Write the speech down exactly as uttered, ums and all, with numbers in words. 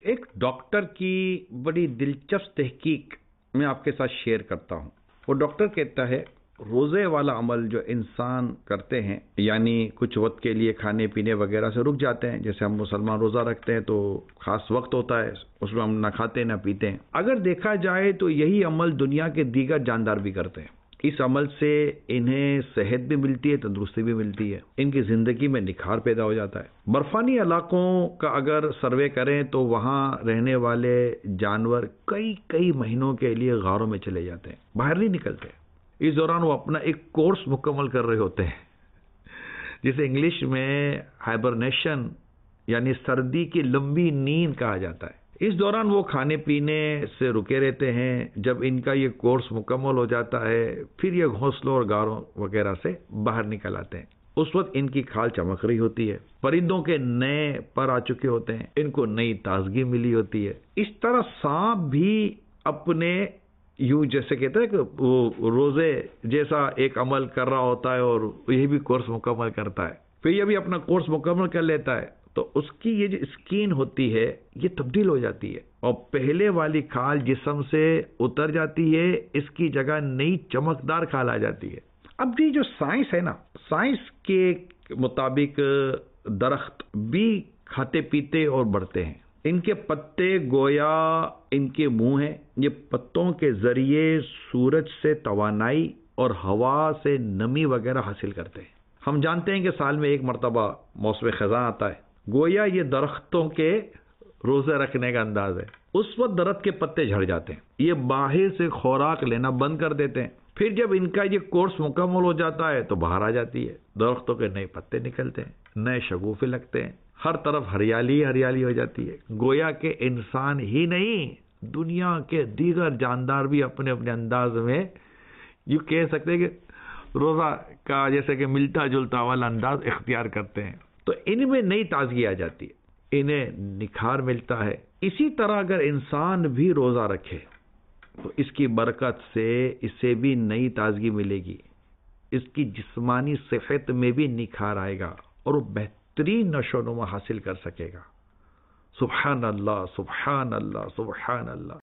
ایک ڈاکٹر کی بڑی دلچسپ تحقیق میں آپ کے ساتھ شیئر کرتا ہوں۔ وہ ڈاکٹر کہتا ہے روزے والا عمل جو انسان کرتے ہیں، یعنی کچھ وقت کے لیے کھانے پینے وغیرہ سے رک جاتے ہیں، جیسے ہم مسلمان روزہ رکھتے ہیں تو خاص وقت ہوتا ہے، اس میں ہم نہ کھاتے نہ پیتے ہیں۔ اگر دیکھا جائے تو یہی عمل دنیا کے دیگر جاندار بھی کرتے ہیں۔ اس عمل سے انہیں صحت بھی ملتی ہے، تندرستی بھی ملتی ہے، ان کی زندگی میں نکھار پیدا ہو جاتا ہے۔ برفانی علاقوں کا اگر سروے کریں تو وہاں رہنے والے جانور کئی کئی مہینوں کے لیے غاروں میں چلے جاتے ہیں، باہر نہیں نکلتے۔ اس دوران وہ اپنا ایک کورس مکمل کر رہے ہوتے ہیں، جسے انگلش میں ہائبرنیشن یعنی سردی کی لمبی نیند کہا جاتا ہے۔ اس دوران وہ کھانے پینے سے رکے رہتے ہیں۔ جب ان کا یہ کورس مکمل ہو جاتا ہے پھر یہ گھونسلوں اور غاروں وغیرہ سے باہر نکل آتے ہیں۔ اس وقت ان کی کھال چمک رہی ہوتی ہے، پرندوں کے نئے پر آ چکے ہوتے ہیں، ان کو نئی تازگی ملی ہوتی ہے۔ اس طرح سانپ بھی اپنے یوں جیسے کہتے ہیں کہ وہ روزے جیسا ایک عمل کر رہا ہوتا ہے اور یہ بھی کورس مکمل کرتا ہے، پھر یہ بھی اپنا کورس مکمل کر لیتا ہے تو اس کی یہ جو اسکین ہوتی ہے یہ تبدیل ہو جاتی ہے اور پہلے والی کھال جسم سے اتر جاتی ہے، اس کی جگہ نئی چمکدار کھال آ جاتی ہے۔ اب یہ جو سائنس ہے نا، سائنس کے مطابق درخت بھی کھاتے پیتے اور بڑھتے ہیں۔ ان کے پتے گویا ان کے منہ ہیں، یہ پتوں کے ذریعے سورج سے توانائی اور ہوا سے نمی وغیرہ حاصل کرتے ہیں۔ ہم جانتے ہیں کہ سال میں ایک مرتبہ موسم خزاں آتا ہے، گویا یہ درختوں کے روزے رکھنے کا انداز ہے۔ اس وقت درخت کے پتے جھڑ جاتے ہیں، یہ باہر سے خوراک لینا بند کر دیتے ہیں۔ پھر جب ان کا یہ کورس مکمل ہو جاتا ہے تو باہر آ جاتی ہے، درختوں کے نئے پتے نکلتے ہیں، نئے شگوفے لگتے ہیں، ہر طرف ہریالی ہریالی ہو جاتی ہے۔ گویا کہ انسان ہی نہیں، دنیا کے دیگر جاندار بھی اپنے اپنے انداز میں یہ کہہ سکتے ہیں کہ روزہ کا جیسے کہ ملتا جلتا والا انداز اختیار کرتے ہیں، تو ان میں نئی تازگی آ جاتی ہے، انہیں نکھار ملتا ہے۔ اسی طرح اگر انسان بھی روزہ رکھے تو اس کی برکت سے اسے بھی نئی تازگی ملے گی، اس کی جسمانی صحت میں بھی نکھار آئے گا اور وہ بہترین نشو و نما حاصل کر سکے گا۔ سبحان اللہ، سبحان اللہ، سبحان اللہ۔